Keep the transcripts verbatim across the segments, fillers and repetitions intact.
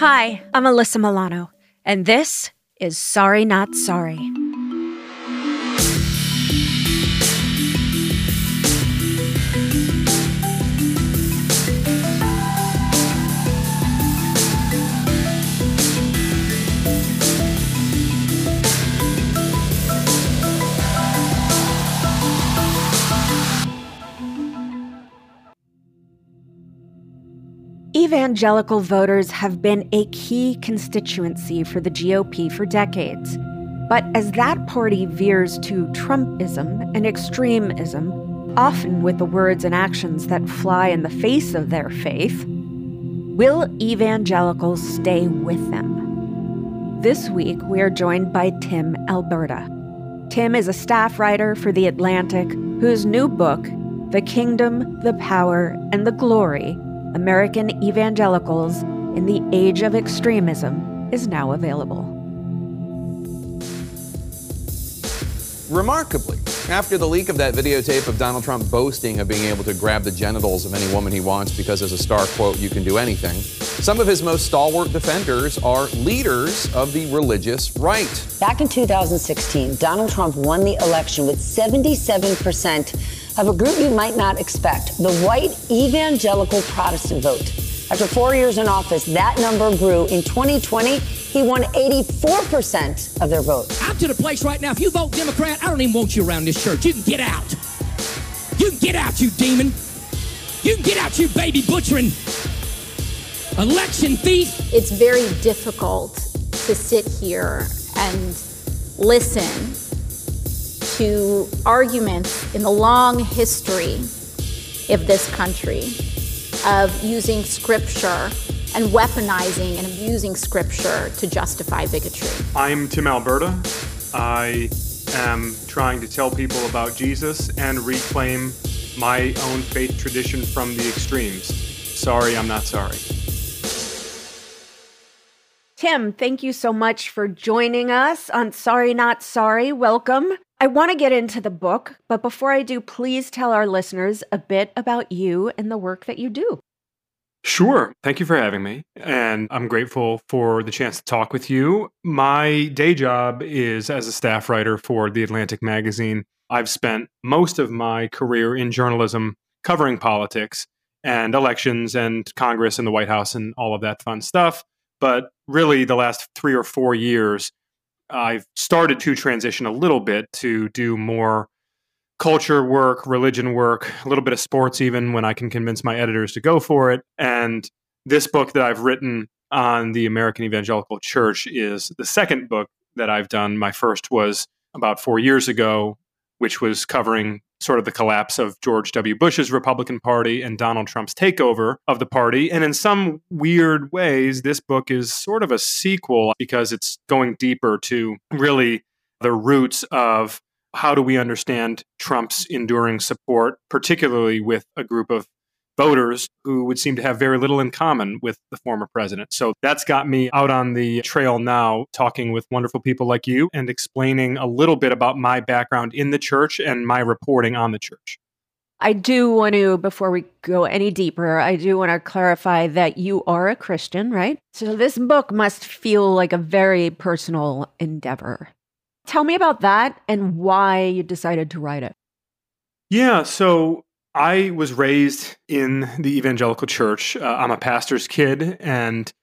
Hi, I'm Alyssa Milano, and this is Sorry Not Sorry. Evangelical voters have been a key constituency for the G O P for decades. But as that party veers to Trumpism and extremism, often with the words and actions that fly in the face of their faith, will evangelicals stay with them? This week, we are joined by Tim Alberta. Tim is a staff writer for The Atlantic, whose new book, The Kingdom, the Power, and the Glory: American Evangelicals in the Age of Extremism, is now available. Remarkably, after the leak of that videotape of Donald Trump boasting of being able to grab the genitals of any woman he wants because as a star, quote, you can do anything, some of his most stalwart defenders are leaders of the religious right. Back in two thousand sixteen, Donald Trump won the election with seventy-seven percent of a group you might not expect, the white evangelical Protestant vote. After four years in office, that number grew. In twenty twenty, he won eighty-four percent of their vote. I'm to the place right now, if you vote Democrat, I don't even want you around this church. You can get out. You can get out, you demon. You can get out, you baby butchering election thief. It's very difficult to sit here and listen to arguments in the long history of this country of using scripture and weaponizing and abusing scripture to justify bigotry. I'm Tim Alberta. I am trying to tell people about Jesus and reclaim my own faith tradition from the extremes. Sorry, I'm not sorry. Tim, thank you so much for joining us on Sorry Not Sorry. Welcome. I want to get into the book, but before I do, please tell our listeners a bit about you and the work that you do. Sure. Thank you for having me. And I'm grateful for the chance to talk with you. My day job is as a staff writer for The Atlantic magazine. I've spent most of my career in journalism covering politics and elections and Congress and the White House and all of that fun stuff. But really, the last three or four years, I've started to transition a little bit to do more culture work, religion work, a little bit of sports even when I can convince my editors to go for it. And this book that I've written on the American Evangelical Church is the second book that I've done. My first was about four years ago, which was covering sort of the collapse of George W. Bush's Republican Party and Donald Trump's takeover of the party. And in some weird ways, this book is sort of a sequel because it's going deeper to really the roots of how do we understand Trump's enduring support, particularly with a group of voters who would seem to have very little in common with the former president. So that's got me out on the trail now, talking with wonderful people like you and explaining a little bit about my background in the church and my reporting on the church. I do want to, before we go any deeper, I do want to clarify that you are a Christian, right? So this book must feel like a very personal endeavor. Tell me about that and why you decided to write it. Yeah, so I was raised in the evangelical church. Uh, I'm a pastor's kid, and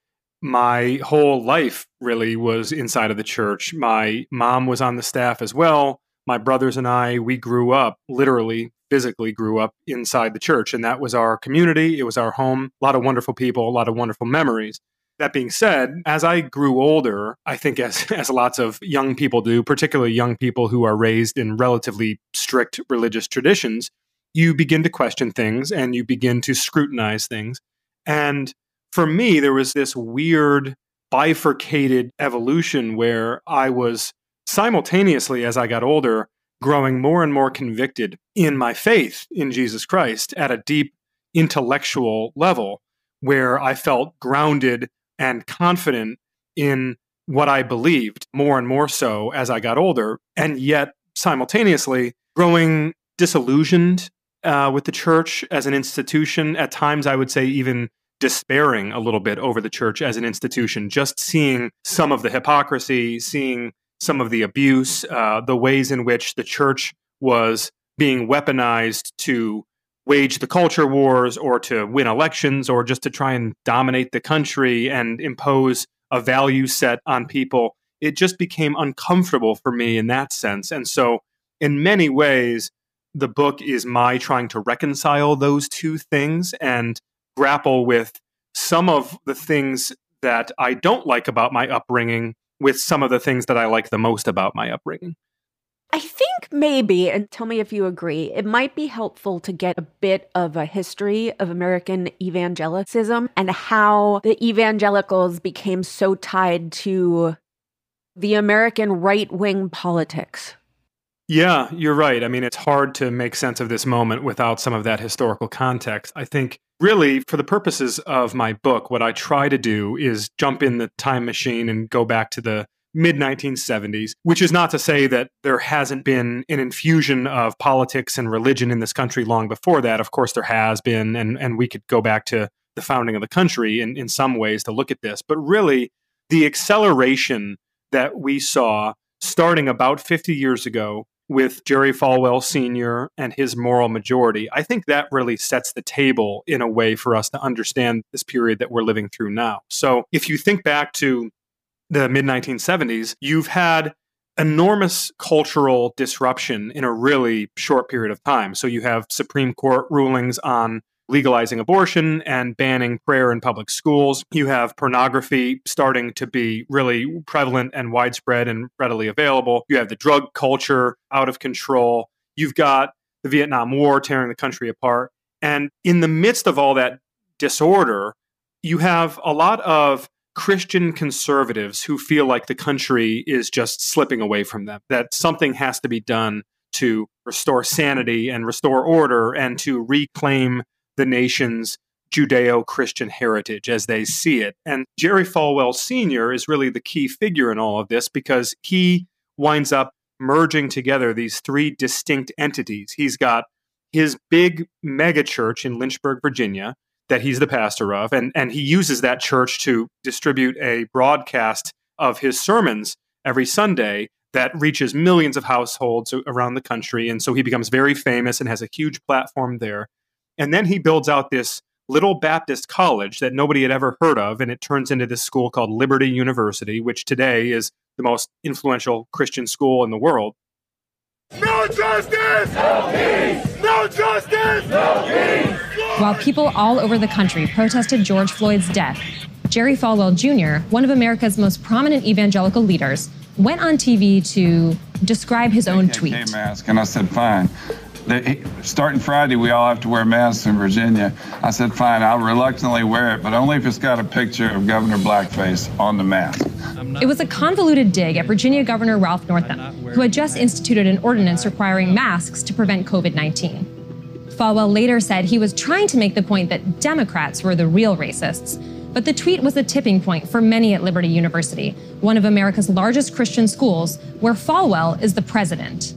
my whole life really was inside of the church. My mom was on the staff as well. My brothers and I, we grew up, literally, physically grew up inside the church, and that was our community. It was our home. A lot of wonderful people, a lot of wonderful memories. That being said, as I grew older, I think as, as lots of young people do, particularly young people who are raised in relatively strict religious traditions, you begin to question things and you begin to scrutinize things. And for me, there was this weird bifurcated evolution where I was simultaneously, as I got older, growing more and more convicted in my faith in Jesus Christ at a deep intellectual level where I felt grounded and confident in what I believed more and more so as I got older, and yet simultaneously growing disillusioned uh, with the church as an institution. At times, I would say even despairing a little bit over the church as an institution, just seeing some of the hypocrisy, seeing some of the abuse, uh, the ways in which the church was being weaponized to wage the culture wars or to win elections or just to try and dominate the country and impose a value set on people. It just became uncomfortable for me in that sense. And so in many ways, the book is my trying to reconcile those two things and grapple with some of the things that I don't like about my upbringing with some of the things that I like the most about my upbringing. I think maybe, and tell me if you agree, it might be helpful to get a bit of a history of American evangelicism and how the evangelicals became so tied to the American right-wing politics. Yeah, you're right. I mean, it's hard to make sense of this moment without some of that historical context. I think really, for the purposes of my book, what I try to do is jump in the time machine and go back to the mid nineteen seventies, which is not to say that there hasn't been an infusion of politics and religion in this country long before that. Of course, there has been, and, and we could go back to the founding of the country in, in some ways to look at this. But really, the acceleration that we saw starting about fifty years ago with Jerry Falwell Senior and his moral majority, I think that really sets the table in a way for us to understand this period that we're living through now. So if you think back to the mid nineteen seventies, you've had enormous cultural disruption in a really short period of time. So you have Supreme Court rulings on legalizing abortion and banning prayer in public schools. You have pornography starting to be really prevalent and widespread and readily available. You have the drug culture out of control. You've got the Vietnam War tearing the country apart. And in the midst of all that disorder, you have a lot of Christian conservatives who feel like the country is just slipping away from them, that something has to be done to restore sanity and restore order and to reclaim the nation's Judeo-Christian heritage as they see it. And Jerry Falwell Senior is really the key figure in all of this because he winds up merging together these three distinct entities. He's got his big mega church in Lynchburg, Virginia, that he's the pastor of, and, and he uses that church to distribute a broadcast of his sermons every Sunday that reaches millions of households around the country. And so he becomes very famous and has a huge platform there. And then he builds out this little Baptist college that nobody had ever heard of, and it turns into this school called Liberty University, which today is the most influential Christian school in the world. No justice! No peace! No justice! No peace! While people all over the country protested George Floyd's death, Jerry Falwell Junior, one of America's most prominent evangelical leaders, went on T V to describe his own tweet. Mask, and I said, fine. They, starting Friday, we all have to wear masks in Virginia. I said, fine, I'll reluctantly wear it, but only if it's got a picture of Governor Blackface on the mask. It was a convoluted dig at Virginia Governor Ralph Northam, who had just instituted an ordinance requiring masks to prevent COVID nineteen. Falwell later said he was trying to make the point that Democrats were the real racists, but the tweet was a tipping point for many at Liberty University, one of America's largest Christian schools, where Falwell is the president.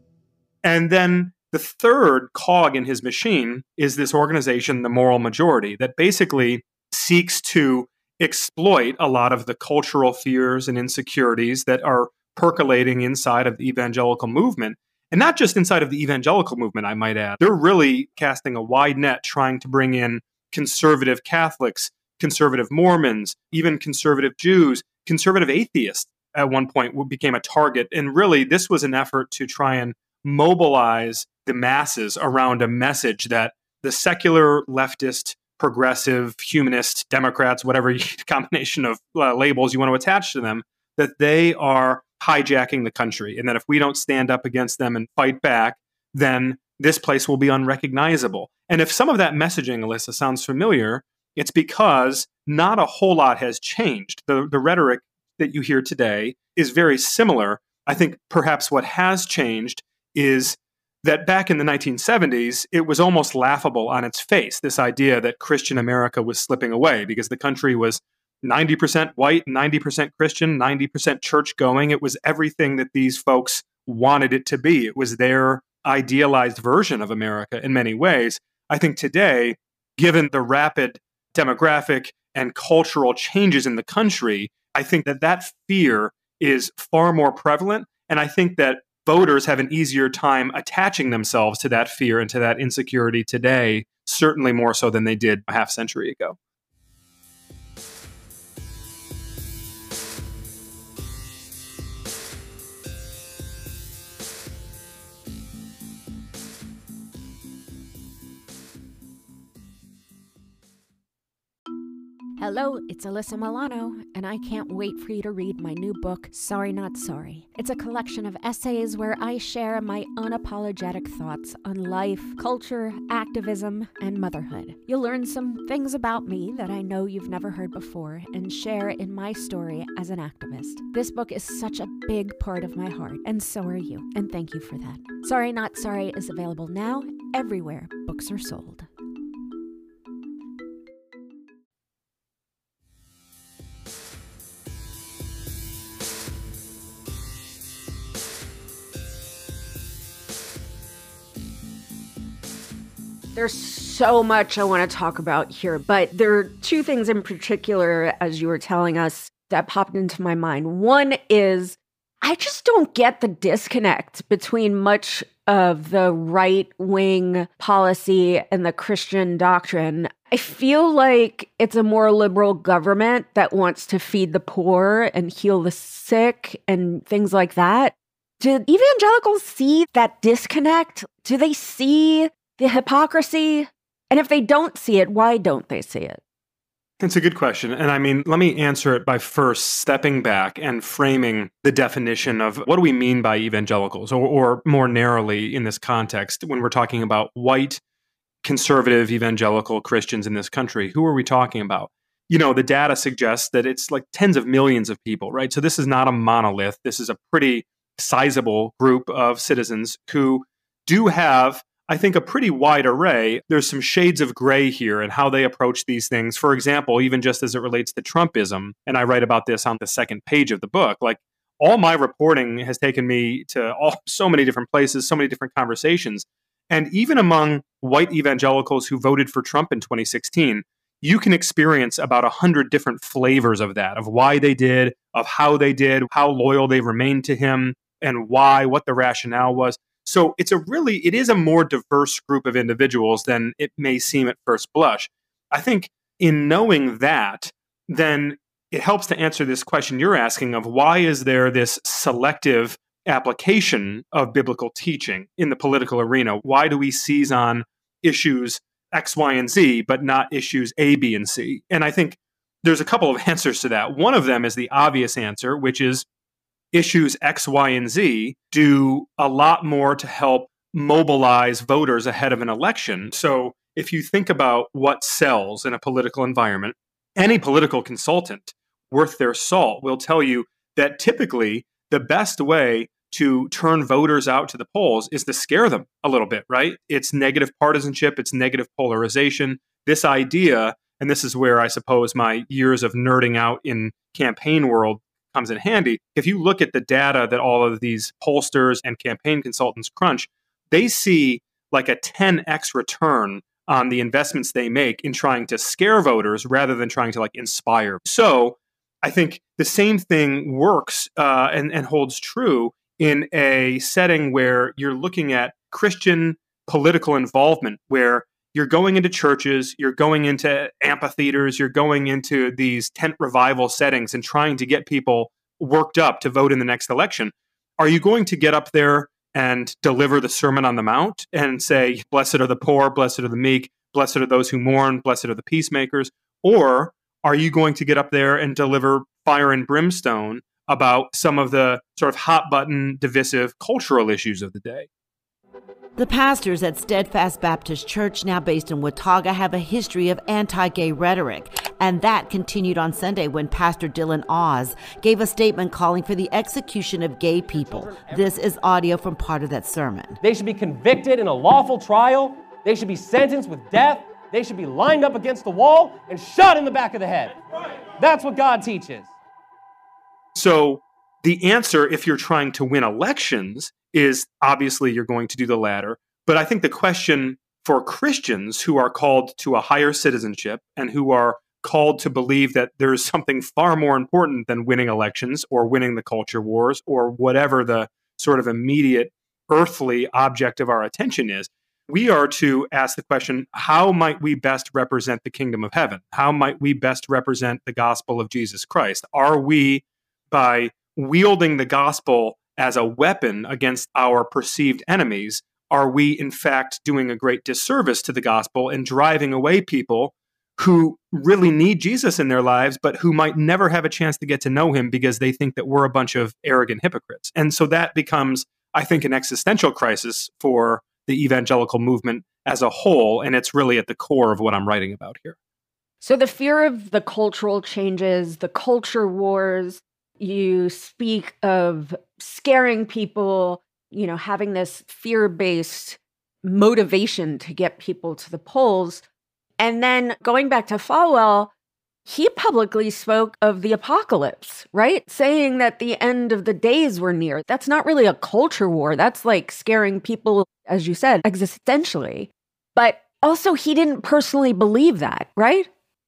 And then the third cog in his machine is this organization, the Moral Majority, that basically seeks to exploit a lot of the cultural fears and insecurities that are percolating inside of the evangelical movement. And not just inside of the evangelical movement, I might add. They're really casting a wide net, trying to bring in conservative Catholics, conservative Mormons, even conservative Jews, conservative atheists at one point became a target. And really, this was an effort to try and mobilize the masses around a message that the secular, leftist, progressive, humanist, Democrats, whatever combination of uh, labels you want to attach to them, that they are hijacking the country, and that if we don't stand up against them and fight back, then this place will be unrecognizable. And if some of that messaging, Alyssa, sounds familiar, it's because not a whole lot has changed. The, the rhetoric that you hear today is very similar. I think perhaps what has changed is that back in the nineteen seventies, it was almost laughable on its face, this idea that Christian America was slipping away because the country was ninety percent white, ninety percent Christian, ninety percent church going. It was everything that these folks wanted it to be. It was their idealized version of America in many ways. I think today, given the rapid demographic and cultural changes in the country, I think that that fear is far more prevalent. And I think that voters have an easier time attaching themselves to that fear and to that insecurity today, certainly more so than they did a half century ago. Hello, it's Alyssa Milano, and I can't wait for you to read my new book, Sorry Not Sorry. It's a collection of essays where I share my unapologetic thoughts on life, culture, activism, and motherhood. You'll learn some things about me that I know you've never heard before and share in my story as an activist. This book is such a big part of my heart, and so are you, and thank you for that. Sorry Not Sorry is available now everywhere books are sold. There's so much I want to talk about here, but there are two things in particular, as you were telling us, that popped into my mind. One is, I just don't get the disconnect between much of the right-wing policy and the Christian doctrine. I feel like it's a more liberal government that wants to feed the poor and heal the sick and things like that. Do evangelicals see that disconnect? Do they see the hypocrisy? And if they don't see it, why don't they see it? It's a good question. And I mean, let me answer it by first stepping back and framing the definition of what do we mean by evangelicals, or, or more narrowly in this context, when we're talking about white, conservative, evangelical Christians in this country. Who are we talking about? You know, the data suggests that it's like tens of millions of people, right? So this is not a monolith. This is a pretty sizable group of citizens who do have, I think, a pretty wide array. There's some shades of gray here in how they approach these things. For example, even just as it relates to Trumpism, and I write about this on the second page of the book, like all my reporting has taken me to all, so many different places, so many different conversations. And even among white evangelicals who voted for Trump in twenty sixteen, you can experience about a hundred different flavors of that, of why they did, of how they did, how loyal they remained to him, and why, what the rationale was. So it's a really, it is a more diverse group of individuals than it may seem at first blush. I think in knowing that, then it helps to answer this question you're asking of why is there this selective application of biblical teaching in the political arena? Why do we seize on issues X, Y, and Z, but not issues A, B, and C? And I think there's a couple of answers to that. One of them is the obvious answer, which is issues X, Y, and Z do a lot more to help mobilize voters ahead of an election. So if you think about what sells in a political environment, any political consultant worth their salt will tell you that typically the best way to turn voters out to the polls is to scare them a little bit, right? It's negative partisanship, it's negative polarization. This idea, and this is where I suppose my years of nerding out in campaign world comes in handy. If you look at the data that all of these pollsters and campaign consultants crunch, they see like a ten x return on the investments they make in trying to scare voters rather than trying to like inspire. So I think the same thing works uh, and, and holds true in a setting where you're looking at Christian political involvement, where you're going into churches, you're going into amphitheaters, you're going into these tent revival settings and trying to get people worked up to vote in the next election. Are you going to get up there and deliver the Sermon on the Mount and say, blessed are the poor, blessed are the meek, blessed are those who mourn, blessed are the peacemakers? Or are you going to get up there and deliver fire and brimstone about some of the sort of hot button, divisive cultural issues of the day? The pastors at Steadfast Baptist Church, now based in Watauga, have a history of anti-gay rhetoric. And that continued on Sunday when Pastor Dylan Oz gave a statement calling for the execution of gay people. This is audio from part of that sermon. They should be convicted in a lawful trial. They should be sentenced with death. They should be lined up against the wall and shot in the back of the head. That's what God teaches. So the answer, if you're trying to win elections, is obviously you're going to do the latter. But I think the question for Christians who are called to a higher citizenship and who are called to believe that there's something far more important than winning elections or winning the culture wars or whatever the sort of immediate earthly object of our attention is, we are to ask the question, how might we best represent the kingdom of heaven? How might we best represent the gospel of Jesus Christ? Are we, by wielding the gospel as a weapon against our perceived enemies, are we in fact doing a great disservice to the gospel and driving away people who really need Jesus in their lives, but who might never have a chance to get to know him because they think that we're a bunch of arrogant hypocrites? And so that becomes, I think, an existential crisis for the evangelical movement as a whole, and it's really at the core of what I'm writing about here. So the fear of the cultural changes, the culture wars, you speak of scaring people, you know, having this fear-based motivation to get people to the polls. And then going back to Falwell, he publicly spoke of the apocalypse, right? Saying that the end of the days were near. That's not really a culture war. That's like scaring people, as you said, existentially. But also, he didn't personally believe that, right?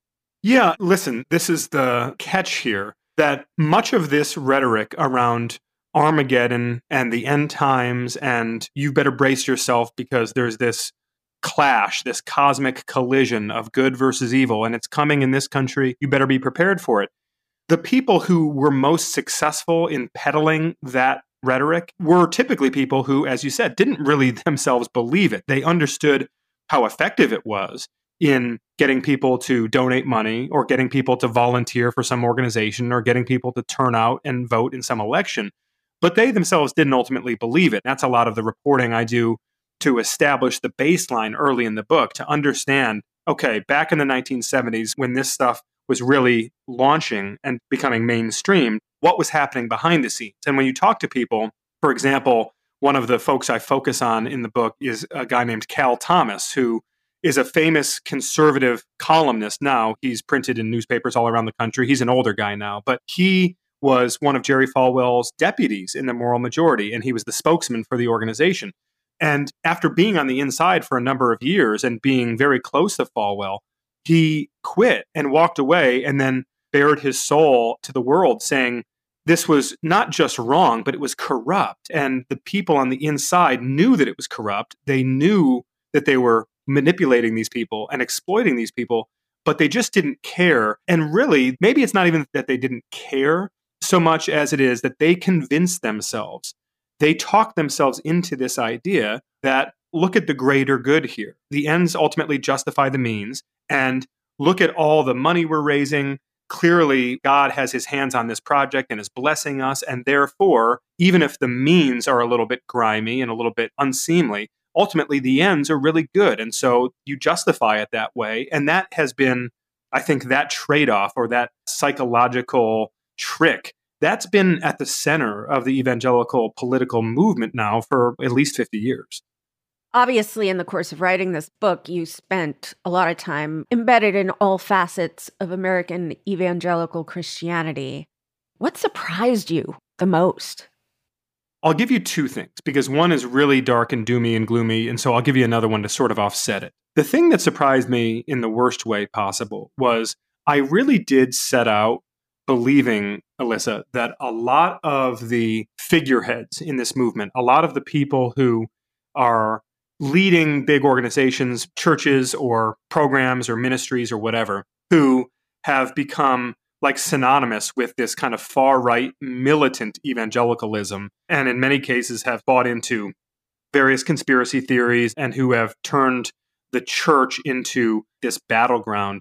Yeah, listen, this is the catch here, that much of this rhetoric around Armageddon and the end times and you better brace yourself because there's this clash, this cosmic collision of good versus evil, and it's coming in this country. You better be prepared for it. The people who were most successful in peddling that rhetoric were typically people who, as you said, didn't really themselves believe it. They understood how effective it was in getting people to donate money or getting people to volunteer for some organization or getting people to turn out and vote in some election. But they themselves didn't ultimately believe it. That's a lot of the reporting I do to establish the baseline early in the book, to understand, okay, back in the nineteen seventies, when this stuff was really launching and becoming mainstream, what was happening behind the scenes? And when you talk to people, for example, one of the folks I focus on in the book is a guy named Cal Thomas, who is a famous conservative columnist now. He's printed in newspapers all around the country. He's an older guy now, but he was one of Jerry Falwell's deputies in the Moral Majority, and he was the spokesman for the organization. And after being on the inside for a number of years and being very close to Falwell, he quit and walked away and then bared his soul to the world, saying this was not just wrong, but it was corrupt. And the people on the inside knew that it was corrupt. They knew that they were manipulating these people and exploiting these people, but they just didn't care. And really, maybe it's not even that they didn't care so much as it is that they convinced themselves. They talk themselves into this idea that look at the greater good here. The ends ultimately justify the means, and look at all the money we're raising. Clearly, God has his hands on this project and is blessing us, and therefore, even if the means are a little bit grimy and a little bit unseemly, ultimately the ends are really good. And so you justify it that way. And that has been, I think, that trade-off or that psychological trick that's been at the center of the evangelical political movement now for at least fifty years. Obviously, in the course of writing this book, you spent a lot of time embedded in all facets of American evangelical Christianity. What surprised you the most? I'll give you two things, because one is really dark and doomy and gloomy, and so I'll give you another one to sort of offset it. The thing that surprised me in the worst way possible was I really did set out believing, Alyssa, that a lot of the figureheads in this movement, a lot of the people who are leading big organizations, churches or programs or ministries or whatever, who have become like synonymous with this kind of far-right militant evangelicalism, and in many cases have bought into various conspiracy theories and who have turned the church into this battleground.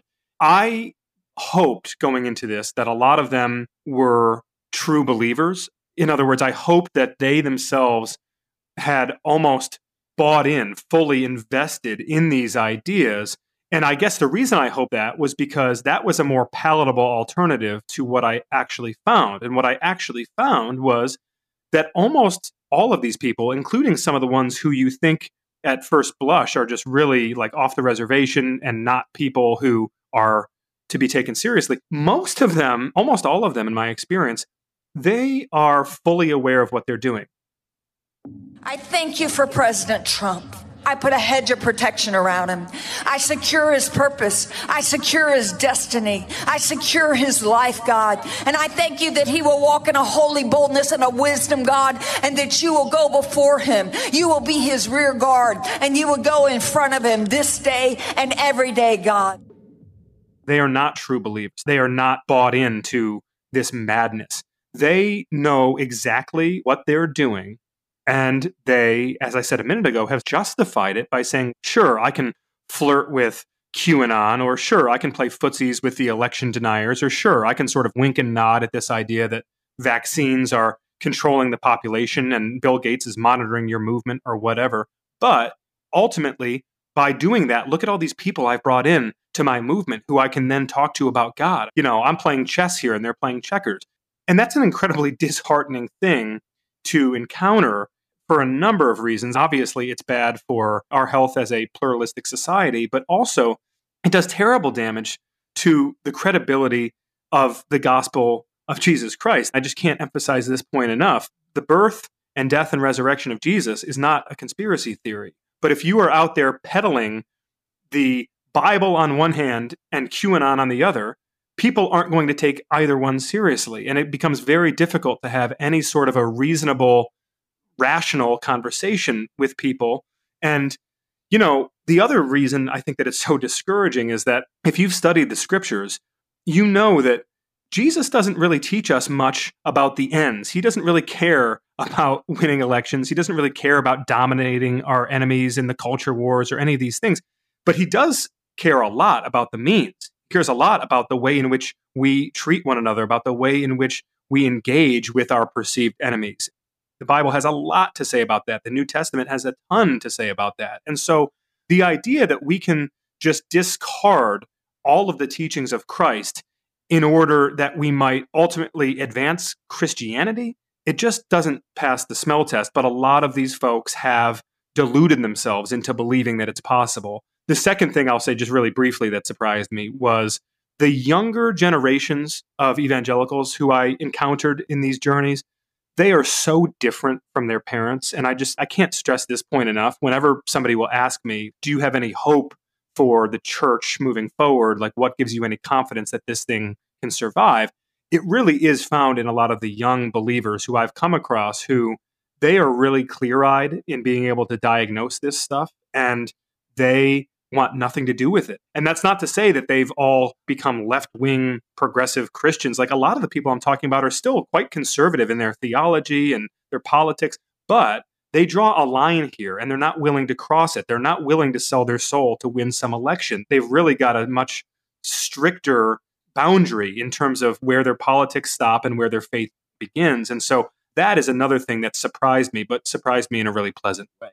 I hoped going into this that a lot of them were true believers. In other words, I hoped that they themselves had almost bought in, fully invested in these ideas. And I guess the reason I hoped that was because that was a more palatable alternative to what I actually found. And what I actually found was that almost all of these people, including some of the ones who you think at first blush are just really like off the reservation and not people who are to be taken seriously, most of them, almost all of them in my experience, they are fully aware of what they're doing. I thank you for President Trump. I put a hedge of protection around him. I secure his purpose. I secure his destiny. I secure his life, God. And I thank you that he will walk in a holy boldness and a wisdom, God, and that you will go before him. You will be his rear guard, and you will go in front of him this day and every day, God. They are not true believers. They are not bought into this madness. They know exactly what they're doing. And they, as I said a minute ago, have justified it by saying, sure, I can flirt with QAnon, or sure, I can play footsies with the election deniers, or sure, I can sort of wink and nod at this idea that vaccines are controlling the population and Bill Gates is monitoring your movement or whatever. But ultimately, by doing that, look at all these people I've brought in to my movement who I can then talk to about God. You know, I'm playing chess here and they're playing checkers. And that's an incredibly disheartening thing to encounter for a number of reasons. Obviously, it's bad for our health as a pluralistic society, but also it does terrible damage to the credibility of the gospel of Jesus Christ. I just can't emphasize this point enough. The birth and death and resurrection of Jesus is not a conspiracy theory. But if you are out there peddling the Bible on one hand and QAnon on the other, people aren't going to take either one seriously. And it becomes very difficult to have any sort of a reasonable, rational conversation with people. And, you know, the other reason I think that it's so discouraging is that if you've studied the scriptures, you know that Jesus doesn't really teach us much about the ends. He doesn't really care about winning elections. He doesn't really care about dominating our enemies in the culture wars or any of these things. But he does care a lot about the means. He cares a lot about the way in which we treat one another, about the way in which we engage with our perceived enemies. The Bible has a lot to say about that. The New Testament has a ton to say about that. And so the idea that we can just discard all of the teachings of Christ in order that we might ultimately advance Christianity, it just doesn't pass the smell test. But a lot of these folks have deluded themselves into believing that it's possible. The second thing I'll say just really briefly that surprised me was the younger generations of evangelicals who I encountered in these journeys. They are so different from their parents. And I just, I can't stress this point enough. Whenever somebody will ask me, do you have any hope for the church moving forward? Like, what gives you any confidence that this thing can survive? It really is found in a lot of the young believers who I've come across who they are really clear-eyed in being able to diagnose this stuff, and they want nothing to do with it. And that's not to say that they've all become left-wing progressive Christians. Like, a lot of the people I'm talking about are still quite conservative in their theology and their politics, but they draw a line here and they're not willing to cross it. They're not willing to sell their soul to win some election. They've really got a much stricter boundary in terms of where their politics stop and where their faith begins. And so that is another thing that surprised me, but surprised me in a really pleasant way.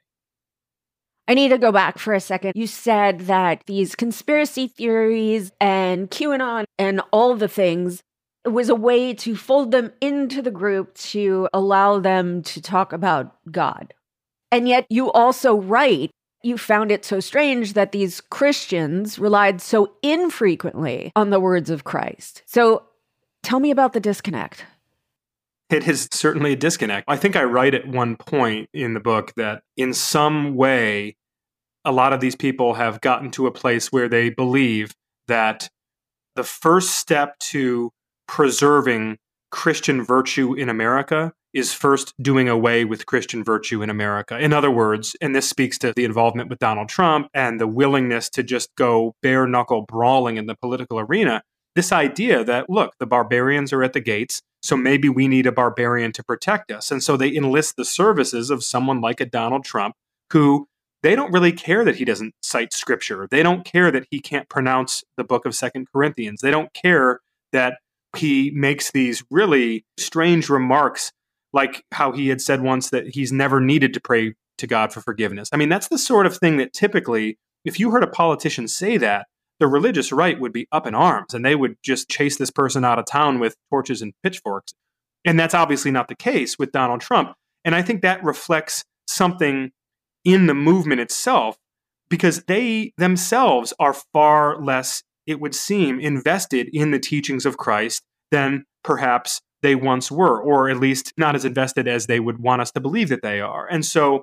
I need to go back for a second. You said that these conspiracy theories and QAnon and all the things, it was a way to fold them into the group to allow them to talk about God. And yet you also write, you found it so strange that these Christians relied so infrequently on the words of Christ. So tell me about the disconnect. It is certainly a disconnect. I think I write at one point in the book that in some way, a lot of these people have gotten to a place where they believe that the first step to preserving Christian virtue in America is first doing away with Christian virtue in America. In other words, and this speaks to the involvement with Donald Trump and the willingness to just go bare knuckle brawling in the political arena, this idea that, look, the barbarians are at the gates, so maybe we need a barbarian to protect us. And so they enlist the services of someone like a Donald Trump, who they don't really care that he doesn't cite scripture. They don't care that he can't pronounce the book of Second Corinthians. They don't care that he makes these really strange remarks, like how he had said once that he's never needed to pray to God for forgiveness. I mean, that's the sort of thing that typically, if you heard a politician say that, the religious right would be up in arms and they would just chase this person out of town with torches and pitchforks. And that's obviously not the case with Donald Trump. And I think that reflects something in the movement itself, because they themselves are far less, it would seem, invested in the teachings of Christ than perhaps they once were, or at least not as invested as they would want us to believe that they are. And so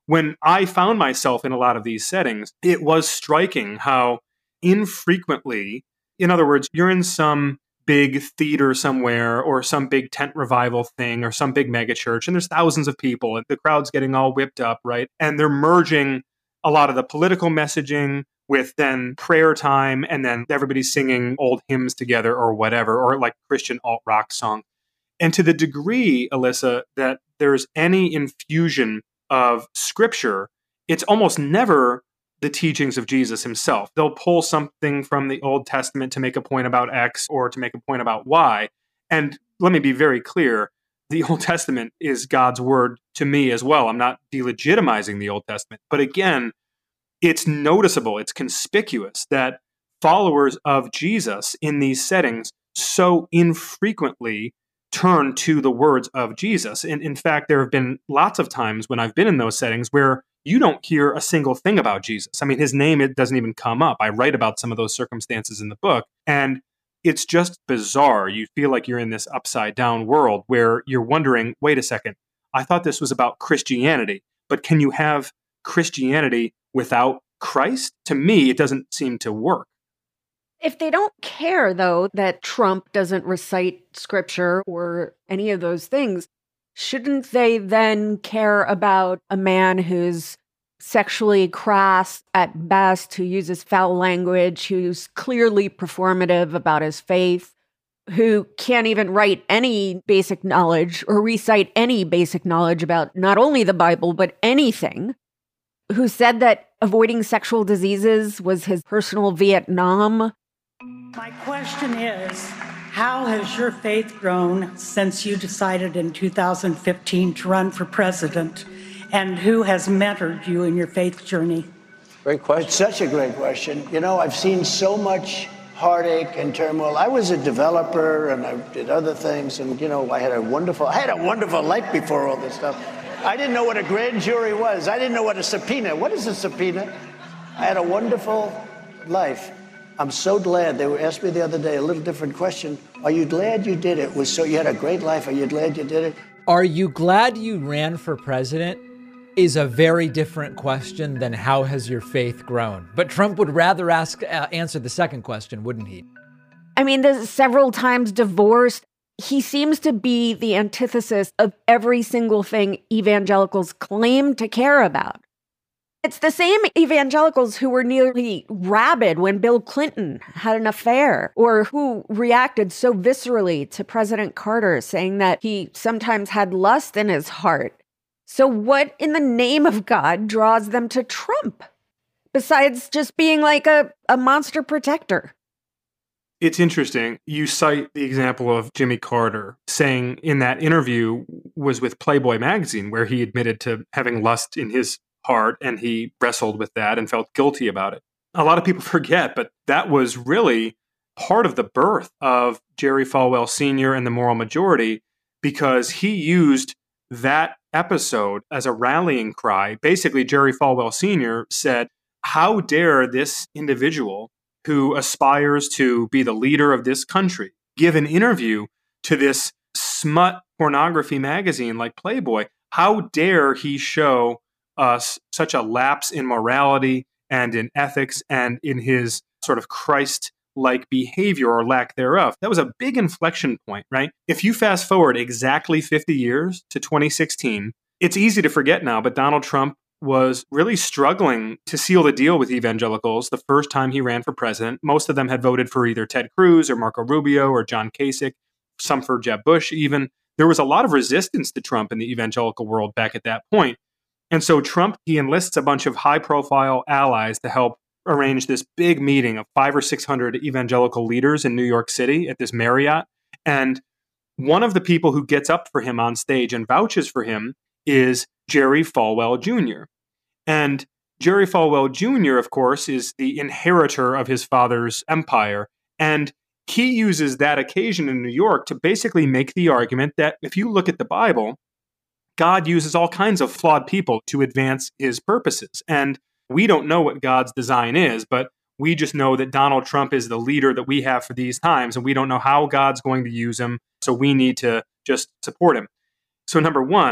when I found myself in a lot of these settings, it was striking how infrequently, in other words, you're in some big theater somewhere or some big tent revival thing or some big mega church, and there's thousands of people and the crowd's getting all whipped up, right? And they're merging a lot of the political messaging with then prayer time, and then everybody's singing old hymns together or whatever, or like Christian alt-rock song. And to the degree, Alyssa, that there's any infusion of scripture, it's almost never the teachings of Jesus himself. They'll pull something from the Old Testament to make a point about X or to make a point about Y. And let me be very clear, the Old Testament is God's word to me as well. I'm not delegitimizing the Old Testament. But again, it's noticeable, it's conspicuous that followers of Jesus in these settings so infrequently turn to the words of Jesus. And in fact, there have been lots of times when I've been in those settings where you don't hear a single thing about Jesus. I mean, his name, it doesn't even come up. I write about some of those circumstances in the book, and it's just bizarre. You feel like you're in this upside down world where you're wondering, wait a second, I thought this was about Christianity, but can you have Christianity without Christ? To me, it doesn't seem to work. If they don't care, though, that Trump doesn't recite scripture or any of those things, shouldn't they then care about a man who's sexually crass at best, who uses foul language, who's clearly performative about his faith, who can't even write any basic knowledge or recite any basic knowledge about not only the Bible, but anything, who said that avoiding sexual diseases was his personal Vietnam? My question is, how has your faith grown since you decided in two thousand fifteen to run for president? And who has mentored you in your faith journey? Great question. It's such a great question. You know, I've seen so much heartache and turmoil. I was a developer and I did other things, and you know, I had a wonderful, I had a wonderful life before all this stuff. I didn't know what a grand jury was. I didn't know what a subpoena. What is a subpoena? I had a wonderful life. I'm so glad. They were asked me the other day a little different question. Are you glad you did it? Was so you had a great life. Are you glad you did it? Are you glad you ran for president? Is a very different question than how has your faith grown. But Trump would rather ask uh, answer the second question, wouldn't he? I mean, there's several times divorced. He seems to be the antithesis of every single thing evangelicals claim to care about. It's the same evangelicals who were nearly rabid when Bill Clinton had an affair, or who reacted so viscerally to President Carter, saying that he sometimes had lust in his heart. So what in the name of God draws them to Trump, besides just being like a, a monster protector? It's interesting. You cite the example of Jimmy Carter saying in that interview was with Playboy magazine, where he admitted to having lust in his heart, and he wrestled with that and felt guilty about it. A lot of people forget, but that was really part of the birth of Jerry Falwell Senior and the Moral Majority, because he used that episode as a rallying cry. Basically, Jerry Falwell Senior said, how dare this individual who aspires to be the leader of this country give an interview to this smut pornography magazine like Playboy? How dare he show us such a lapse in morality and in ethics and in his sort of Christ-like behavior or lack thereof? That was a big inflection point, right? If you fast forward exactly fifty years to twenty sixteen, it's easy to forget now, but Donald Trump was really struggling to seal the deal with evangelicals the first time he ran for president. Most of them had voted for either Ted Cruz or Marco Rubio or John Kasich, some for Jeb Bush even. There was a lot of resistance to Trump in the evangelical world back at that point. And so Trump, he enlists a bunch of high-profile allies to help arrange this big meeting of five or six hundred evangelical leaders in New York City at this Marriott. And one of the people who gets up for him on stage and vouches for him is Jerry Falwell Junior And Jerry Falwell Junior, of course, is the inheritor of his father's empire. And he uses that occasion in New York to basically make the argument that if you look at the Bible, God uses all kinds of flawed people to advance his purposes. And we don't know what God's design is, but we just know that Donald Trump is the leader that we have for these times, and we don't know how God's going to use him, so we need to just support him. So number one,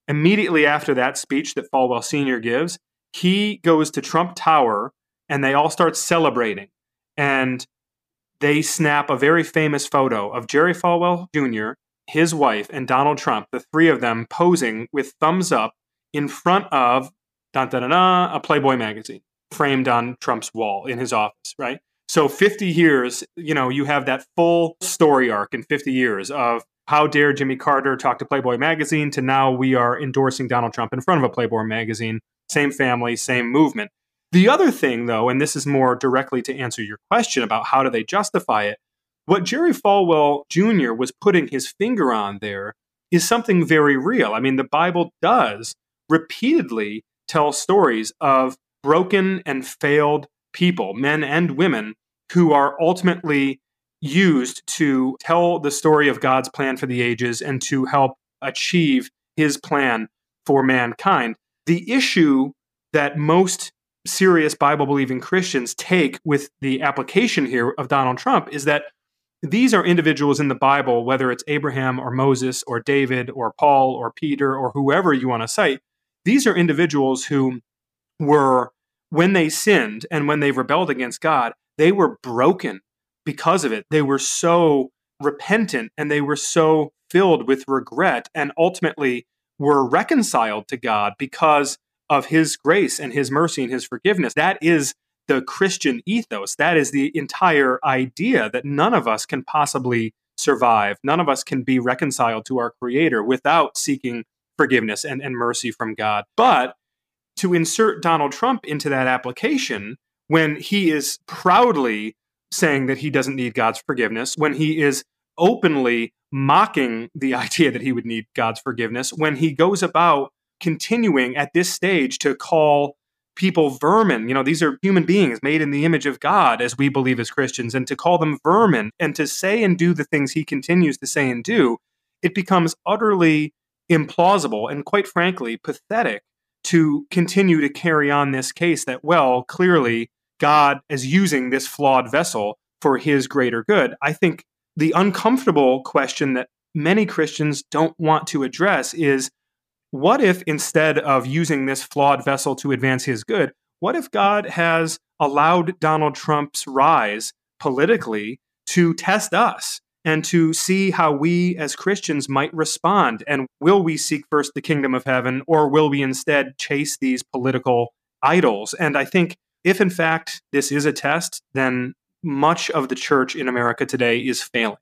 immediately after that speech that Falwell Senior gives, he goes to Trump Tower and they all start celebrating. And they snap a very famous photo of Jerry Falwell Junior, his wife, and Donald Trump, the three of them posing with thumbs up in front of dun, dun, dun, dun, a Playboy magazine framed on Trump's wall in his office, right? So fifty years, you know, you have that full story arc in fifty years of how dare Jimmy Carter talk to Playboy magazine to now we are endorsing Donald Trump in front of a Playboy magazine, same family, same movement. The other thing, though, and this is more directly to answer your question about how do they justify it, what Jerry Falwell Junior was putting his finger on there is something very real. I mean, the Bible does repeatedly tell stories of broken and failed people, men and women, who are ultimately used to tell the story of God's plan for the ages and to help achieve his plan for mankind. The issue that most serious Bible-believing Christians take with the application here of Donald Trump is that these are individuals in the Bible, whether it's Abraham or Moses or David or Paul or Peter or whoever you want to cite, these are individuals who were, when they sinned and when they rebelled against God, they were broken because of it. They were so repentant and they were so filled with regret and ultimately were reconciled to God because of his grace and his mercy and his forgiveness. That is the Christian ethos. That is the entire idea that none of us can possibly survive. None of us can be reconciled to our Creator without seeking forgiveness and, and mercy from God. But to insert Donald Trump into that application when he is proudly saying that he doesn't need God's forgiveness, when he is openly mocking the idea that he would need God's forgiveness, when he goes about continuing at this stage to call people vermin, you know, these are human beings made in the image of God, as we believe as Christians, and to call them vermin and to say and do the things he continues to say and do, it becomes utterly implausible and, quite frankly, pathetic to continue to carry on this case that, well, clearly God is using this flawed vessel for his greater good. I think the uncomfortable question that many Christians don't want to address is, what if instead of using this flawed vessel to advance his good, what if God has allowed Donald Trump's rise politically to test us and to see how we as Christians might respond? And will we seek first the kingdom of heaven, or will we instead chase these political idols? And I think if in fact this is a test, then much of the church in America today is failing.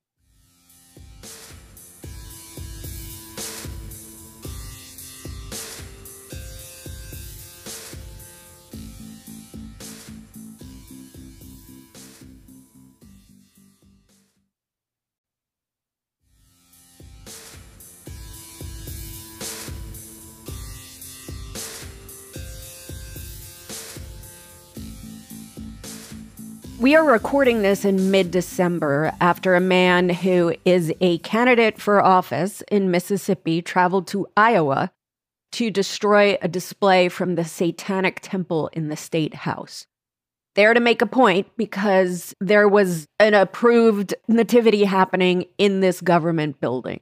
We are recording this in mid-December after a man who is a candidate for office in Mississippi traveled to Iowa to destroy a display from the Satanic Temple in the State House. There to make a point because there was an approved nativity happening in this government building.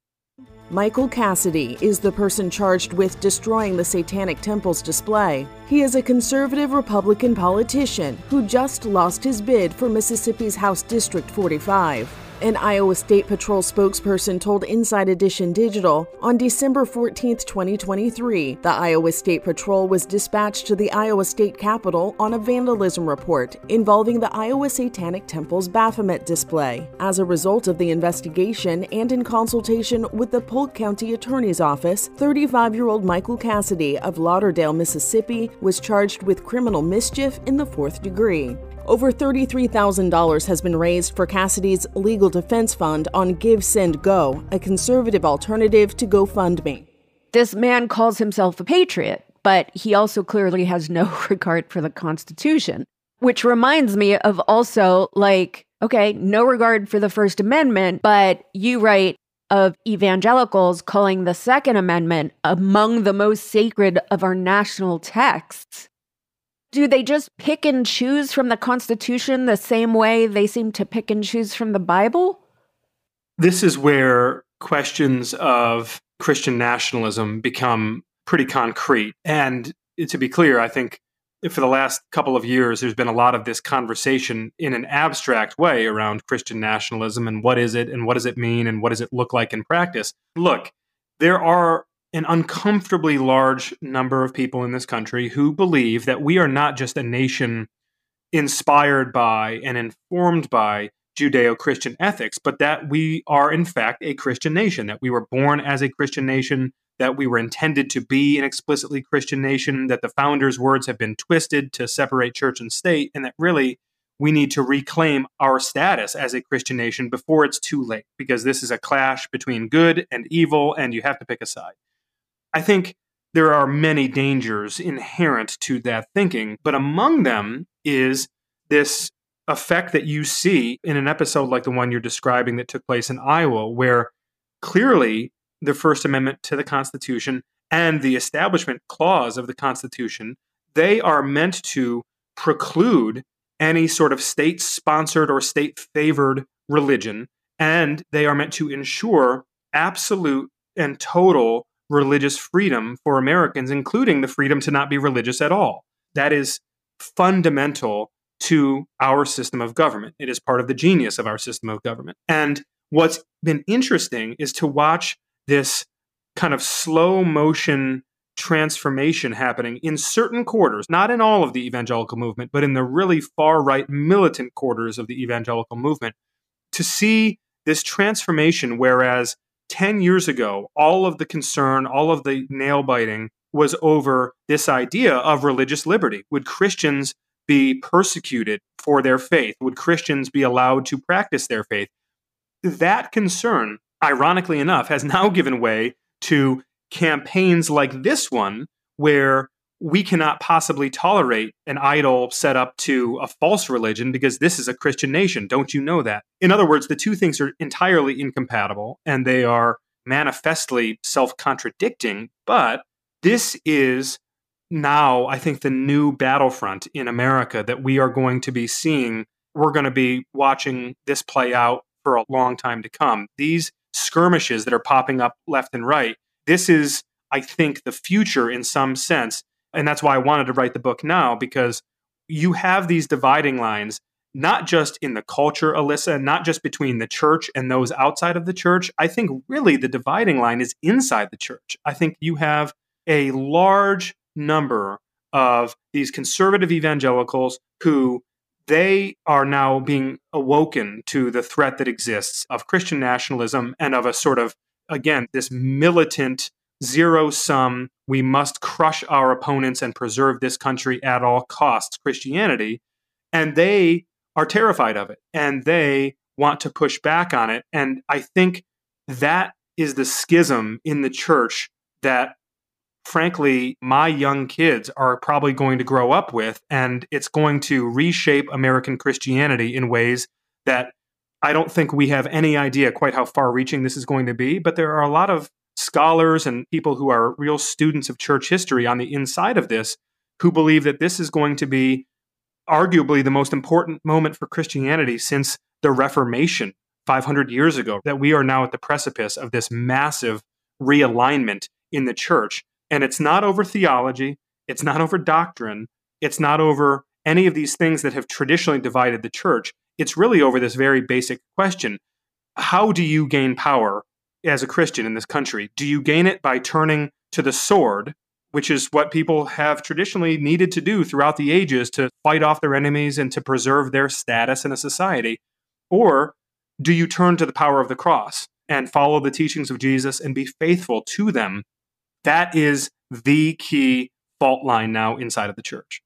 Michael Cassidy is the person charged with destroying the Satanic Temple's display. He is a conservative Republican politician who just lost his bid for Mississippi's House District forty-five. An Iowa State Patrol spokesperson told Inside Edition Digital on December fourteenth, twenty twenty-three, the Iowa State Patrol was dispatched to the Iowa State Capitol on a vandalism report involving the Iowa Satanic Temple's Baphomet display. As a result of the investigation and in consultation with the Polk County Attorney's Office, thirty-five-year-old Michael Cassidy of Lauderdale, Mississippi, was charged with criminal mischief in the fourth degree. Over thirty-three thousand dollars has been raised for Cassidy's legal defense fund on Give, Send, Go, a conservative alternative to GoFundMe. This man calls himself a patriot, but he also clearly has no regard for the Constitution, which reminds me of also, like, okay, no regard for the First Amendment, but you write of evangelicals calling the Second Amendment among the most sacred of our national texts. Do they just pick and choose from the Constitution the same way they seem to pick and choose from the Bible? This is where questions of Christian nationalism become pretty concrete. And to be clear, I think for the last couple of years, there's been a lot of this conversation in an abstract way around Christian nationalism and what is it and what does it mean and what does it look like in practice. Look, there are an uncomfortably large number of people in this country who believe that we are not just a nation inspired by and informed by Judeo-Christian ethics, but that we are in fact a Christian nation, that we were born as a Christian nation, that we were intended to be an explicitly Christian nation, that the founders' words have been twisted to separate church and state, and that really we need to reclaim our status as a Christian nation before it's too late, because this is a clash between good and evil, and you have to pick a side. I think there are many dangers inherent to that thinking, but among them is this effect that you see in an episode like the one you're describing that took place in Iowa, where clearly the First Amendment to the Constitution and the Establishment Clause of the Constitution, they are meant to preclude any sort of state-sponsored or state-favored religion, and they are meant to ensure absolute and total religious freedom for Americans, including the freedom to not be religious at all. That is fundamental to our system of government. It is part of the genius of our system of government. And what's been interesting is to watch this kind of slow motion transformation happening in certain quarters, not in all of the evangelical movement, but in the really far right militant quarters of the evangelical movement, to see this transformation, whereas ten years ago, all of the concern, all of the nail biting was over this idea of religious liberty. Would Christians be persecuted for their faith? Would Christians be allowed to practice their faith? That concern, ironically enough, has now given way to campaigns like this one, where we cannot possibly tolerate an idol set up to a false religion because this is a Christian nation. Don't you know that? In other words, the two things are entirely incompatible and they are manifestly self-contradicting, but this is now, I think, the new battlefront in America that we are going to be seeing. We're going to be watching this play out for a long time to come. These skirmishes that are popping up left and right, this is, I think, the future in some sense. And that's why I wanted to write the book now, because you have these dividing lines, not just in the culture, Alyssa, not just between the church and those outside of the church. I think really the dividing line is inside the church. I think you have a large number of these conservative evangelicals who they are now being awoken to the threat that exists of Christian nationalism and of a sort of, again, this militant zero-sum, we must crush our opponents and preserve this country at all costs Christianity. And they are terrified of it. And they want to push back on it. And I think that is the schism in the church that, frankly, my young kids are probably going to grow up with. And it's going to reshape American Christianity in ways that I don't think we have any idea quite how far-reaching this is going to be. But there are a lot of scholars and people who are real students of church history on the inside of this who believe that this is going to be arguably the most important moment for Christianity since the Reformation five hundred years ago, that we are now at the precipice of this massive realignment in the church. And it's not over theology, it's not over doctrine, it's not over any of these things that have traditionally divided the church. It's really over this very basic question. How do you gain power as a Christian in this country? Do you gain it by turning to the sword, which is what people have traditionally needed to do throughout the ages to fight off their enemies and to preserve their status in a society? Or do you turn to the power of the cross and follow the teachings of Jesus and be faithful to them? That is the key fault line now inside of the church.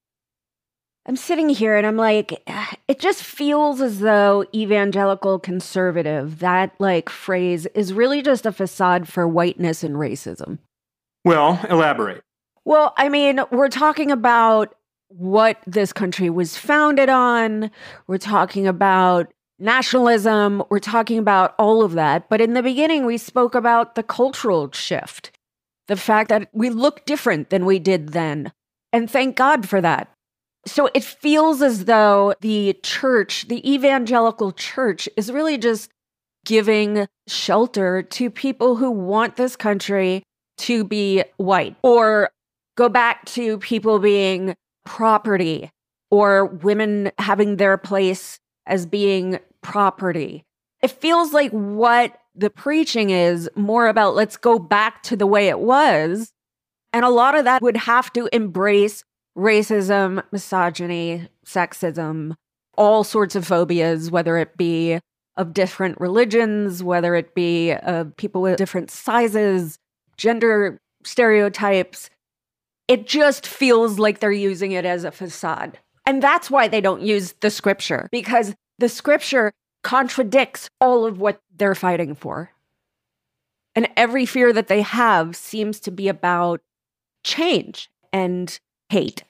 I'm sitting here and I'm like, it just feels as though evangelical conservative, that like phrase is really just a facade for whiteness and racism. Well, elaborate. Well, I mean, we're talking about what this country was founded on. We're talking about nationalism. We're talking about all of that. But in the beginning, we spoke about the cultural shift, the fact that we look different than we did then. And thank God for that. So it feels as though the church, the evangelical church, is really just giving shelter to people who want this country to be white, or go back to people being property, or women having their place as being property. It feels like what the preaching is more about, let's go back to the way it was. And a lot of that would have to embrace racism, misogyny, sexism, all sorts of phobias, whether it be of different religions, whether it be of people with different sizes, gender stereotypes. It just feels like they're using it as a facade. And that's why they don't use the scripture, because the scripture contradicts all of what they're fighting for. And every fear that they have seems to be about change and hate.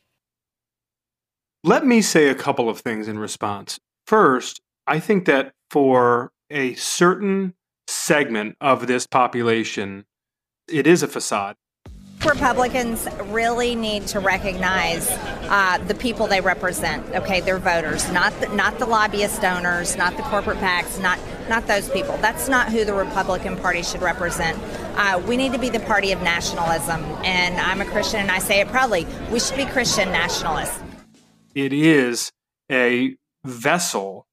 Let me say a couple of things in response. First, I think that for a certain segment of this population, it is a facade. Republicans really need to recognize uh, the people they represent, okay, their voters, not the, not the lobbyist donors, not the corporate PACs, not, not those people. That's not who the Republican Party should represent. Uh, we need to be the party of nationalism, and I'm a Christian, and I say it proudly. We should be Christian nationalists. It is a vessel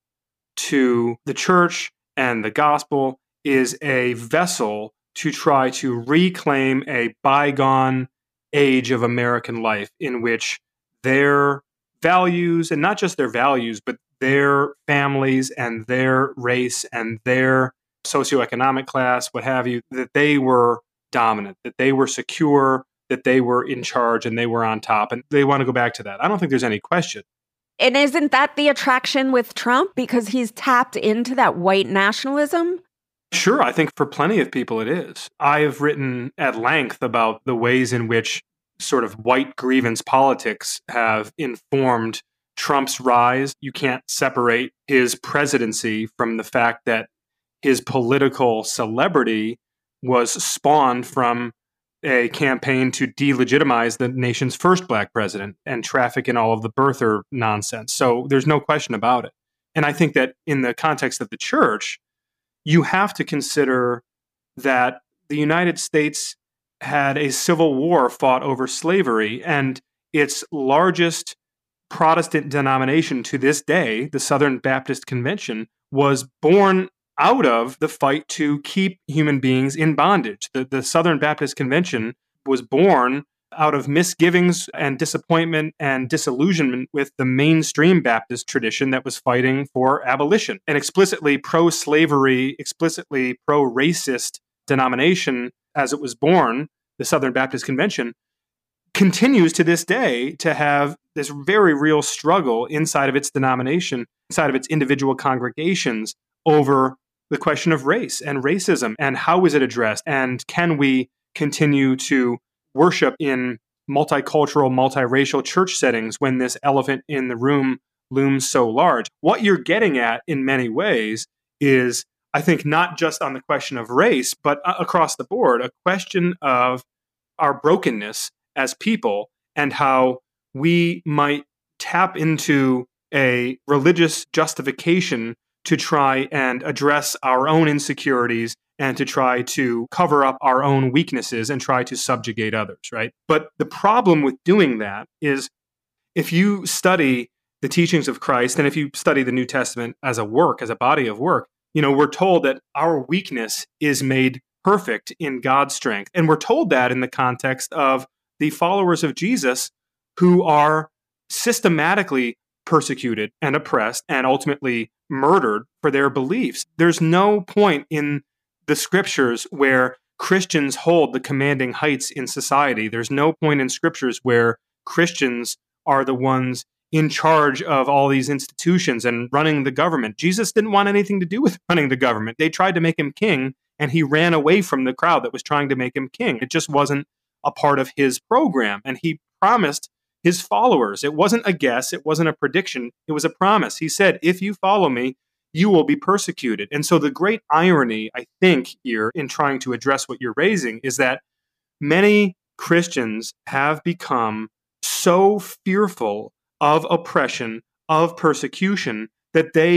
to the church, and the gospel is a vessel to try to reclaim a bygone age of American life in which their values, and not just their values, but their families and their race and their socioeconomic class, what have you, that they were dominant, that they were secure, that they were in charge and they were on top. And they want to go back to that. I don't think there's any question. And isn't that the attraction with Trump? Because he's tapped into that white nationalism? Sure, I think for plenty of people it is. I have written at length about the ways in which sort of white grievance politics have informed Trump's rise. You can't separate his presidency from the fact that his political celebrity was spawned from a campaign to delegitimize the nation's first black president and traffic in all of the birther nonsense. So there's no question about it. And I think that in the context of the church, you have to consider that the United States had a civil war fought over slavery, and its largest Protestant denomination to this day, the Southern Baptist Convention, was born out of the fight to keep human beings in bondage. The, the Southern Baptist Convention was born out of misgivings and disappointment and disillusionment with the mainstream Baptist tradition that was fighting for abolition. An explicitly pro-slavery, explicitly pro-racist denomination as it was born, the Southern Baptist Convention, continues to this day to have this very real struggle inside of its denomination, inside of its individual congregations over the question of race and racism and how is it addressed, and can we continue to worship in multicultural, multiracial church settings when this elephant in the room looms so large. What you're getting at in many ways is, I think, not just on the question of race, but across the board, a question of our brokenness as people and how we might tap into a religious justification to try and address our own insecurities and to try to cover up our own weaknesses and try to subjugate others, right? But the problem with doing that is if you study the teachings of Christ and if you study the New Testament as a work, as a body of work, you know, we're told that our weakness is made perfect in God's strength. And we're told that in the context of the followers of Jesus who are systematically persecuted and oppressed and ultimately murdered for their beliefs. There's no point in the scriptures where Christians hold the commanding heights in society. There's no point in scriptures where Christians are the ones in charge of all these institutions and running the government. Jesus didn't want anything to do with running the government. They tried to make him king, and he ran away from the crowd that was trying to make him king. It just wasn't a part of his program. And he promised his followers. It wasn't a guess. It wasn't a prediction. It was a promise. He said, if you follow me, you will be persecuted. And so the great irony, I think, here in trying to address what you're raising is that many Christians have become so fearful of oppression, of persecution, that they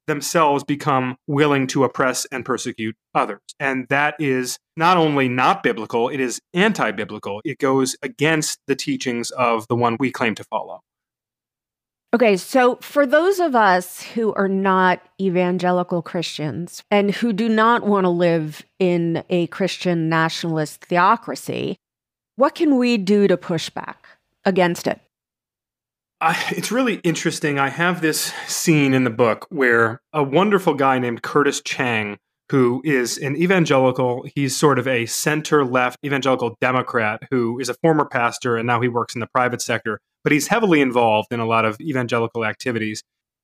themselves become willing to oppress and persecute others. And that is not only not biblical, it is anti-biblical. It goes against the teachings of the one we claim to follow. Okay, so for those of us who are not evangelical Christians and who do not want to live in a Christian nationalist theocracy, what can we do to push back against it? Uh, it's really interesting. I have this scene in the book where a wonderful guy named Curtis Chang, who is an evangelical, he's sort of a center-left evangelical Democrat who is a former pastor and now he works in the private sector, but he's heavily involved in a lot of evangelical activities.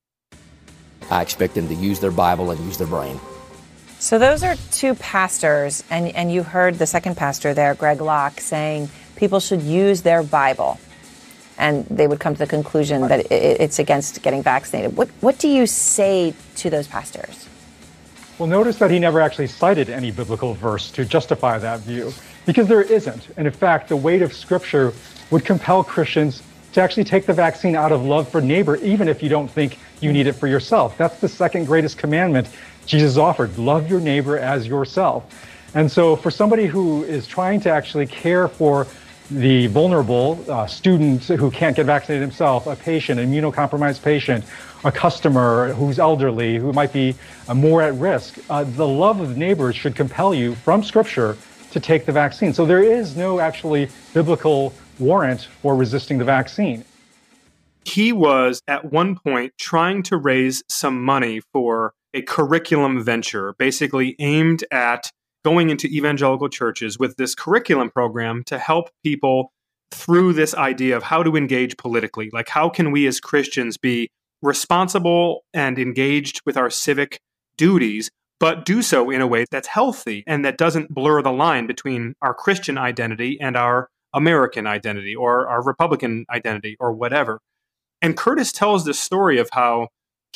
I expect them to use their Bible and use their brain. So those are two pastors, and, and you heard the second pastor there, Greg Locke, saying people should use their Bible. And they would come to the conclusion that it, it's against getting vaccinated. What, what do you say to those pastors? Well, notice that he never actually cited any biblical verse to justify that view, because there isn't. And in fact, the weight of Scripture would compel Christians to actually take the vaccine out of love for neighbor, even if you don't think you need it for yourself. That's the second greatest commandment Jesus offered: love your neighbor as yourself. And so for somebody who is trying to actually care for the vulnerable, uh, students who can't get vaccinated himself, a patient, an immunocompromised patient, a customer who's elderly, who might be uh, more at risk, uh, the love of neighbors should compel you from Scripture to take the vaccine. So there is no actually biblical warrant for resisting the vaccine. He was at one point trying to raise some money for a curriculum venture, basically aimed at going into evangelical churches with this curriculum program to help people through this idea of how to engage politically. Like, how can we as Christians be responsible and engaged with our civic duties, but do so in a way that's healthy and that doesn't blur the line between our Christian identity and our American identity or our Republican identity or whatever. And Curtis tells this story of how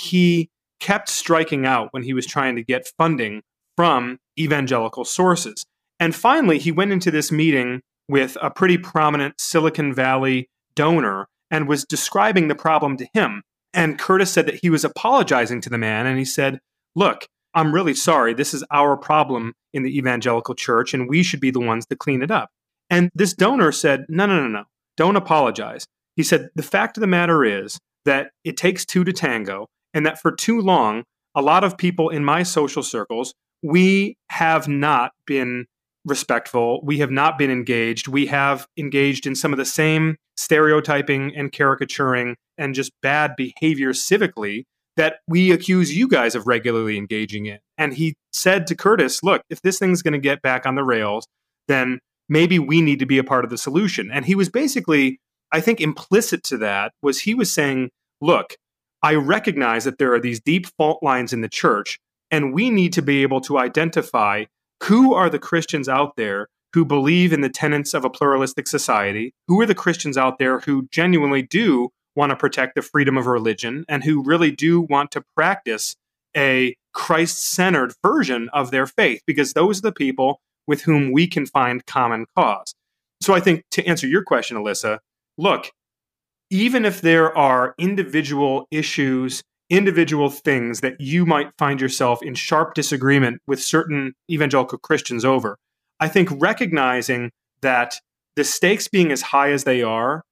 he kept striking out when he was trying to get funding from evangelical sources. And finally, he went into this meeting with a pretty prominent Silicon Valley donor and was describing the problem to him. And Curtis said that he was apologizing to the man, and he said, "Look, I'm really sorry. This is our problem in the evangelical church, and we should be the ones to clean it up." And this donor said, no, no, no, no, don't apologize. He said, the fact of the matter is that it takes two to tango, and that for too long, a lot of people in my social circles, we have not been respectful. We have not been engaged. We have engaged in some of the same stereotyping and caricaturing and just bad behavior civically that we accuse you guys of regularly engaging in. And he said to Curtis, look, if this thing's going to get back on the rails, then maybe we need to be a part of the solution. And he was basically, I think implicit to that was he was saying, look, I recognize that there are these deep fault lines in the church, and we need to be able to identify who are the Christians out there who believe in the tenets of a pluralistic society, who are the Christians out there who genuinely do want to protect the freedom of religion and who really do want to practice a Christ-centered version of their faith, because those are the people with whom we can find common cause. So I think to answer your question, Alyssa, look, even if there are individual issues, individual things that you might find yourself in sharp disagreement with certain evangelical Christians over, I think recognizing that the stakes being as high as they are,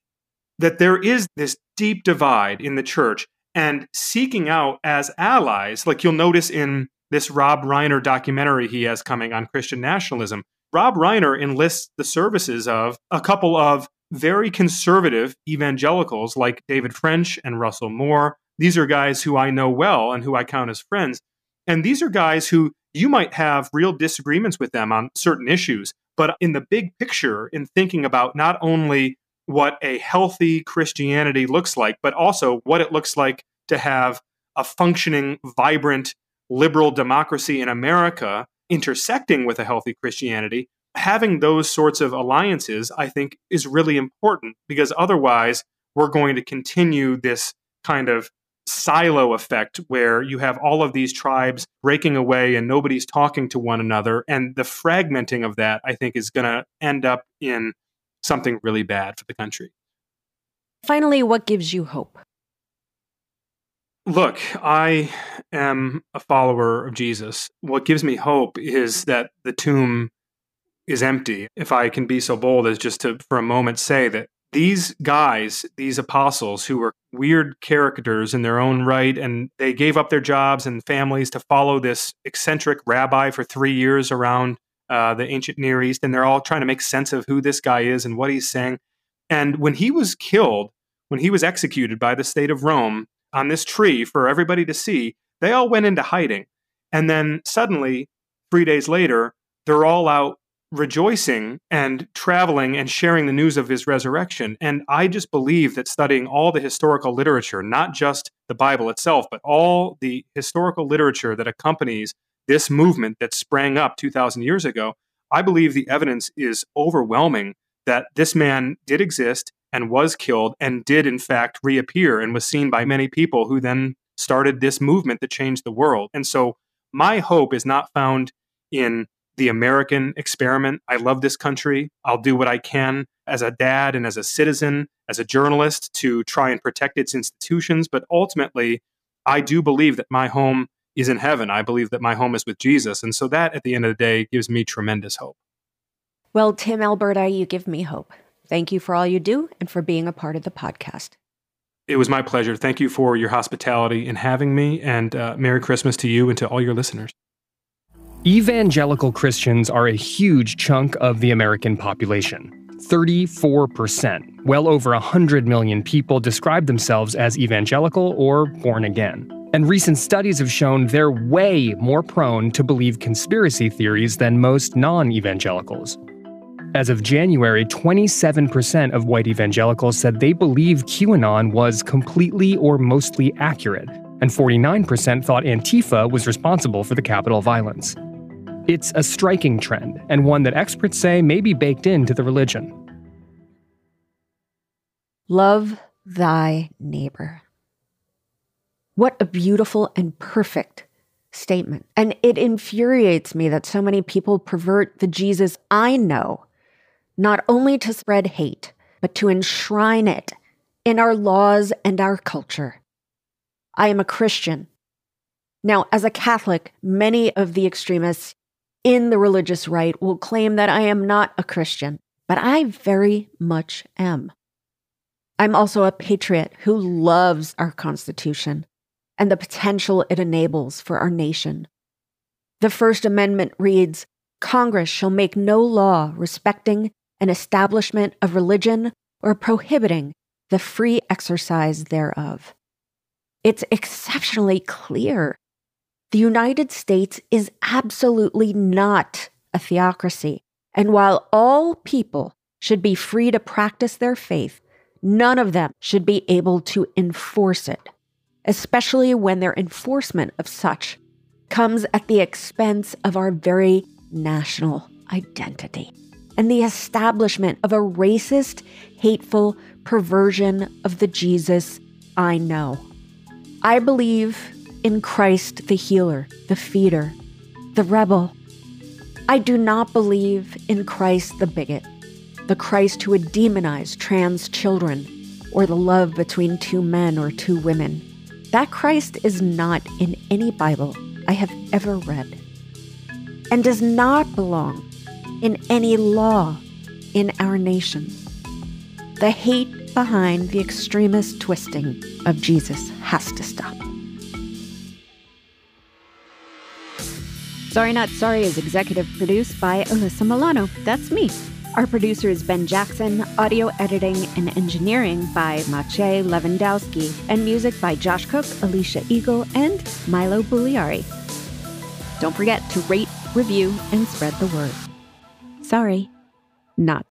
that there is this deep divide in the church, and seeking out as allies, like you'll notice in this Rob Reiner documentary he has coming on Christian nationalism, Rob Reiner enlists the services of a couple of very conservative evangelicals like David French and Russell Moore. These are guys who I know well and who I count as friends. And these are guys who you might have real disagreements with them on certain issues, but in the big picture, in thinking about not only what a healthy Christianity looks like, but also what it looks like to have a functioning, vibrant, liberal democracy in America intersecting with a healthy Christianity, having those sorts of alliances, I think, is really important, because otherwise we're going to continue this kind of silo effect where you have all of these tribes breaking away and nobody's talking to one another. And the fragmenting of that, I think, is going to end up in something really bad for the country. Finally, what gives you hope? Look, I am a follower of Jesus. What gives me hope is that the tomb is empty. If I can be so bold as just to, for a moment, say that these guys, these apostles who were weird characters in their own right, and they gave up their jobs and families to follow this eccentric rabbi for three years around uh, the ancient Near East, and they're all trying to make sense of who this guy is and what he's saying. And when he was killed, when he was executed by the state of Rome on this tree for everybody to see, they all went into hiding. And then suddenly, three days later, they're all out rejoicing and traveling and sharing the news of his resurrection. And I just believe that studying all the historical literature, not just the Bible itself, but all the historical literature that accompanies this movement that sprang up two thousand years ago, I believe the evidence is overwhelming that this man did exist and was killed and did in fact reappear and was seen by many people who then started this movement that changed the world. And so my hope is not found in the American experiment. I love this country. I'll do what I can as a dad and as a citizen, as a journalist, to try and protect its institutions. But ultimately, I do believe that my home is in heaven. I believe that my home is with Jesus. And so that, at the end of the day, gives me tremendous hope. Well, Tim Alberta, you give me hope. Thank you for all you do and for being a part of the podcast. It was my pleasure. Thank you for your hospitality in having me, and uh, Merry Christmas to you and to all your listeners. Evangelical Christians are a huge chunk of the American population. thirty-four percent, well over one hundred million people, describe themselves as evangelical or born again. And recent studies have shown they're way more prone to believe conspiracy theories than most non-evangelicals. As of January, twenty-seven percent of white evangelicals said they believe QAnon was completely or mostly accurate, and forty-nine percent thought Antifa was responsible for the Capitol violence. It's a striking trend, and one that experts say may be baked into the religion. Love thy neighbor. What a beautiful and perfect statement. And it infuriates me that so many people pervert the Jesus I know, not only to spread hate, but to enshrine it in our laws and our culture. I am a Christian. Now, as a Catholic, many of the extremists in the religious right will claim that I am not a Christian, but I very much am. I'm also a patriot who loves our Constitution and the potential it enables for our nation. The First Amendment reads, "Congress shall make no law respecting an establishment of religion or prohibiting the free exercise thereof." It's exceptionally clear. The United States is absolutely not a theocracy. And while all people should be free to practice their faith, none of them should be able to enforce it, especially when their enforcement of such comes at the expense of our very national identity and the establishment of a racist, hateful perversion of the Jesus I know. I believe in Christ the healer, the feeder, the rebel. I do not believe in Christ the bigot, the Christ who would demonize trans children or the love between two men or two women. That Christ is not in any Bible I have ever read and does not belong in any law in our nation. The hate behind the extremist twisting of Jesus has to stop. Sorry Not Sorry is executive produced by Alyssa Milano. That's me. Our producer is Ben Jackson, audio editing and engineering by Maciej Lewandowski, and music by Josh Cook, Alicia Eagle, and Milo Bugliari. Don't forget to rate, review, and spread the word. Sorry, not